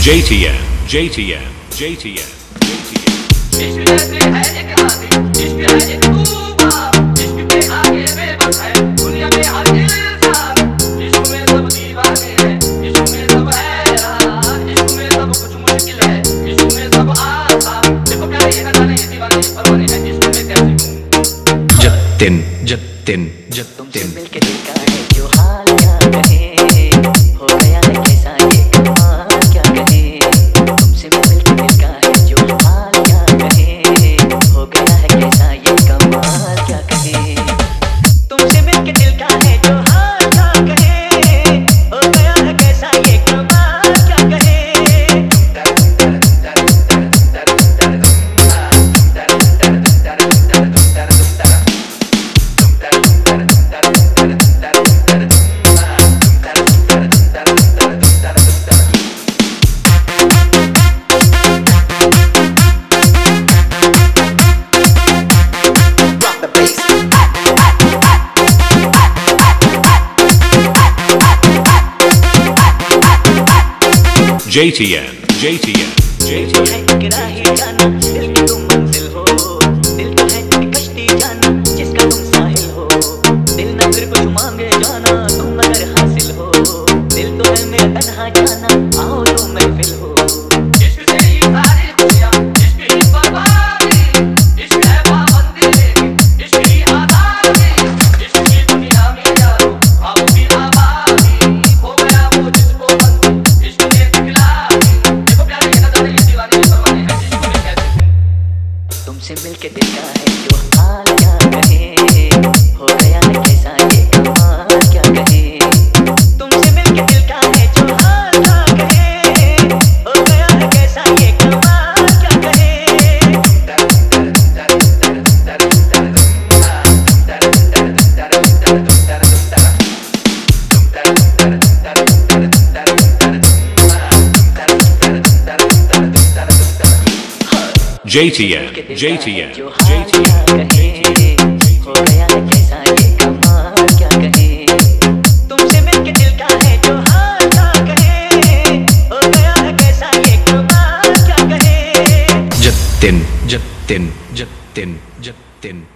JTN, JTN, JTN, JTN. इश्क जैसे है एक हाथी, इश्क है एक तूफान, इश्क के आगे बेबस है दुनिया में हर इंसान। इश्क में सब दीवाने हैं, इश्क में सब हैरान, इश्क में सब कुछ मुश्किल है, इश्क में सब आसान। देखो प्यारे ये न जाने ये दीवाने परवाने हैं, इश्क में कैसे हूँ। जतिन, जतिन, तुमसे जतिन. मिलके दिल का है जो हाल क्या कहे, हो गया है कैसा ये कमाल क्या कहे। तुमसे मिलके दिल का है जो हाल क्या कहे, हो गया है कैसा ये कमाल क्या कहे। तुमसे मिलके दिल का है जो हाल क्या कहे, हो गया है कैसा ये कमाल क्या कहे। JTN, JTN, दिल तो है JTN. एक राही जाना, दिल की तुम मंजिल हो। दिल तो है एक कश्ती जाना, जिसका तुम साहिल हो। दिल न फिर कुछ मांगे जाना, तुम अगर हासिल हो। दिल तो है मेरा तन्हा जाना, आओ तुम महफिल हो। इश्क से ही सारी खुशियाँ, इश्क ही बर्बादी, इश्क है पाबंदी लेकिन इश्क ही आज़ादी। इश्क की दुनिया में यारो अब भी आबादी, हो गया वो जिसको मंज़िल इश्क ने दिखला दी। देखो प्यारे ये न जाने ये दीवाने परवाने हैं, इश्क में कैसे हूँ। तुमसे मिलके दिल का है जो हाल क्या कहे, हो गया है कैसा ये कमाल क्या कहे। तुमसे मिलके दिल का है जो हाल क्या कहे, हो गया है कैसा ये कमाल क्या कहे। JTN, JTN, जो हाल क्या JTN. कहे, हो गया है कैसा ये कमाल क्या कहे। तुमसे मिलके दिल का है जो हाल क्या कहे, हो गया है कैसा ये कमाल क्या कहे। Jatin, Jatin, Jatin, Jatin.